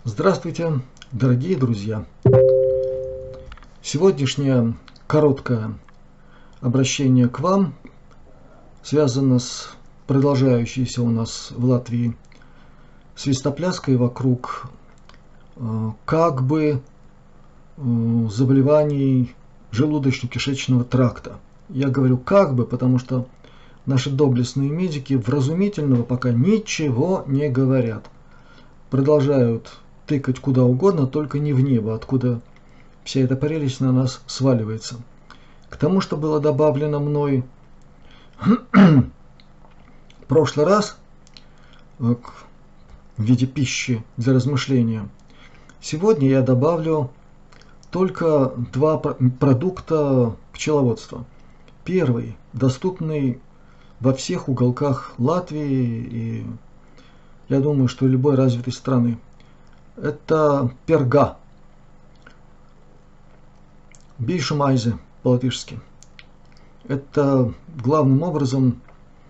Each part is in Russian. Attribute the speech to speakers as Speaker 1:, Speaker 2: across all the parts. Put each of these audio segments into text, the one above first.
Speaker 1: Здравствуйте, дорогие друзья! Сегодняшнее короткое обращение к вам связано с продолжающейся у нас в Латвии свистопляской вокруг заболеваний желудочно-кишечного тракта. Я говорю потому что наши доблестные медики вразумительного пока ничего не говорят. Продолжают тыкать куда угодно, только не в небо, откуда вся эта прелесть на нас сваливается. К тому, что было добавлено мной в прошлый раз в виде пищи для размышления, сегодня я добавлю только два продукта пчеловодства. Первый, доступный во всех уголках Латвии и, я думаю, что любой развитой страны. Это перга. Бишумайзе по-латышски. Это главным образом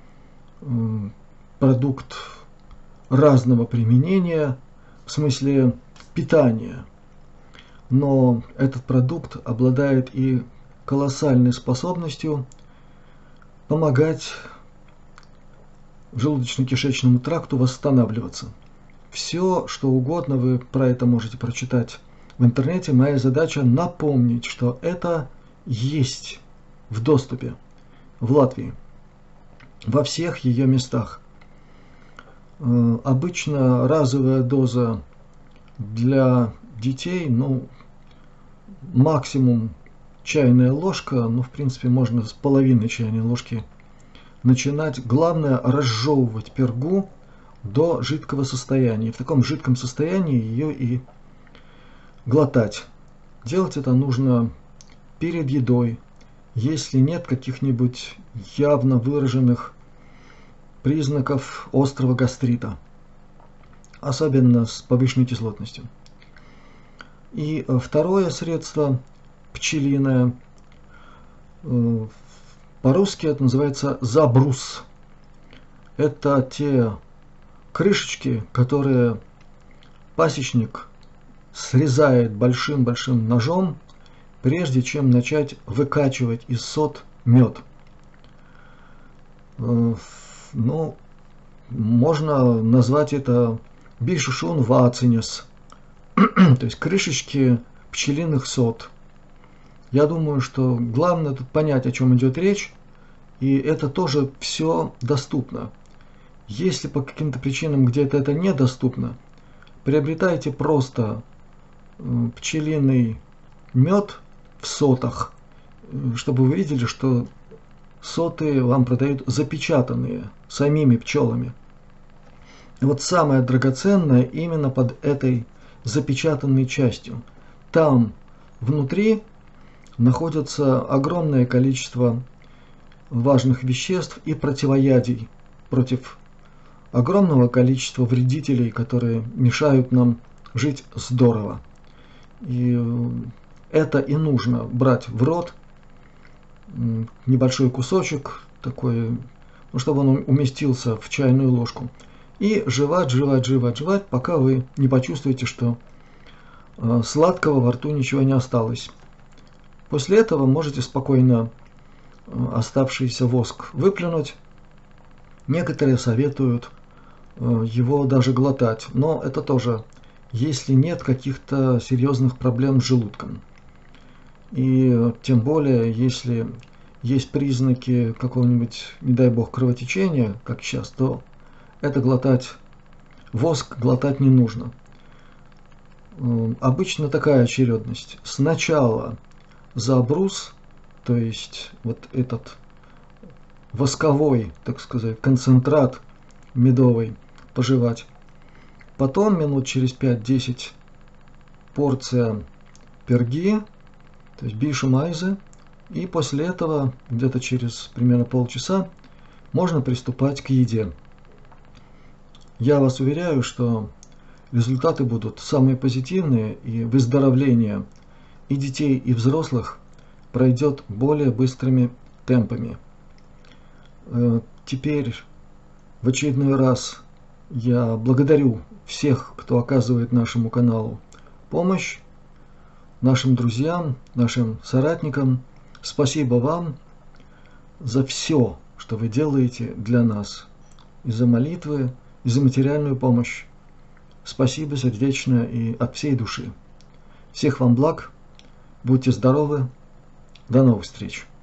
Speaker 1: продукт разного применения, в смысле питания. Но этот продукт обладает и колоссальной способностью помогать желудочно-кишечному тракту восстанавливаться. Все, что угодно вы про это можете прочитать в интернете. Моя задача напомнить, что это есть в доступе в Латвии, во всех ее местах. Обычно разовая доза для детей, максимум чайная ложка, в принципе, можно с половины чайной ложки начинать. Главное разжевывать пергу до жидкого состояния. В таком жидком состоянии ее и глотать. Делать это нужно перед едой, если нет каких-нибудь явно выраженных признаков острого гастрита, особенно с повышенной кислотностью. И второе средство пчелиное, по-русски это называется забрус. Это те крышечки, которые пасечник срезает большим-большим ножом, прежде чем начать выкачивать из сот мед. Можно назвать это бишушун вацинес, то есть крышечки пчелиных сот. Я думаю, что главное тут понять, о чем идет речь, и это тоже все доступно. Если по каким-то причинам где-то это недоступно, приобретайте просто пчелиный мед в сотах, чтобы вы видели, что соты вам продают запечатанные самими пчелами. И вот самое драгоценное именно под этой запечатанной частью. Там внутри находится огромное количество важных веществ и противоядий против огромного количества вредителей, которые мешают нам жить здорово. И это и нужно брать в рот, небольшой кусочек такой, чтобы он уместился в чайную ложку, и жевать, пока вы не почувствуете, что сладкого во рту ничего не осталось. После этого можете спокойно оставшийся воск выплюнуть. Некоторые советуют его даже глотать, но это тоже, если нет каких-то серьезных проблем с желудком. И тем более, если есть признаки какого-нибудь, не дай бог, кровотечения, как сейчас, то это воск глотать не нужно. Обычно такая очередность. Сначала забрус, то есть вот этот восковой, так сказать, концентрат медовый пожевать. Потом минут через 5-10 порция перги, то есть бишумайзе. И после этого, где-то через примерно полчаса, можно приступать к еде. Я вас уверяю, что результаты будут самые позитивные, и выздоровление и детей, и взрослых пройдет более быстрыми темпами. Теперь в очередной раз Я благодарю всех, кто оказывает нашему каналу помощь, нашим друзьям, нашим соратникам. Спасибо вам за все, что вы делаете для нас, и за молитвы, и за материальную помощь. Спасибо сердечно и от всей души. Всех вам благ, будьте здоровы, до новых встреч.